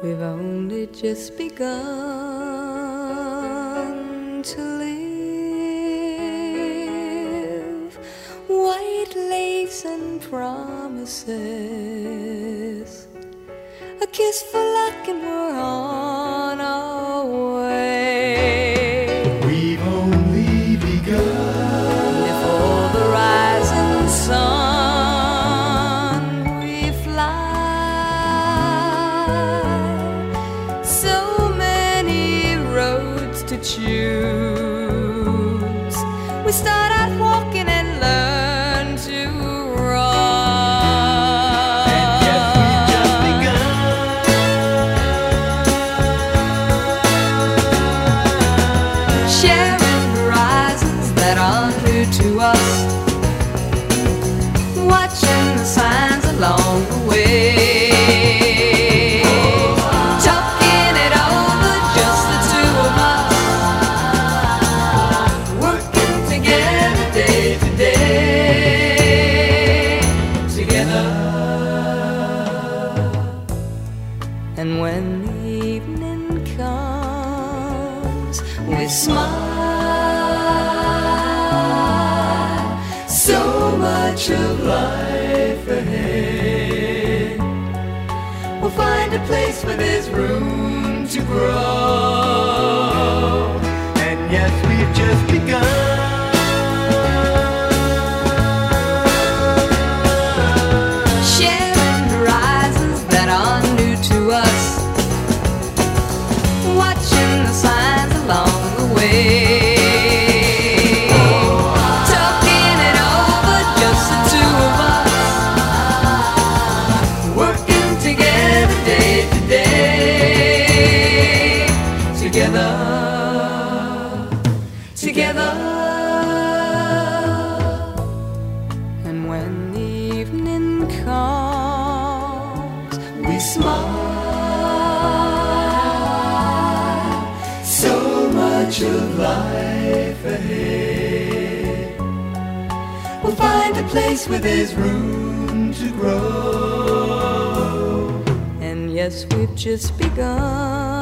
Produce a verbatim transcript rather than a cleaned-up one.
We've only just begun to live. White lace and promises, a kiss for luck and we're on our way. We've only begun. Before the rising sun we fly. So many roads to choose. We start out walking and learn to run. And yet we've just begun. Sharing horizons that are new to us, watching the signs along the way, talking it over, just the two of us, working together day to day, together. And when the evening comes, we smile. So much of life ahead. We'll find a place where there's room to grow. And yes, we've just begun. Sharing horizons that are new to us, watching the signs along the way, talking it over, just the two of us, working together day to day, together, together. And when the evening comes, we smile. So much of life ahead. We'll find a place Where there's room to grow. and yes, we've just begun.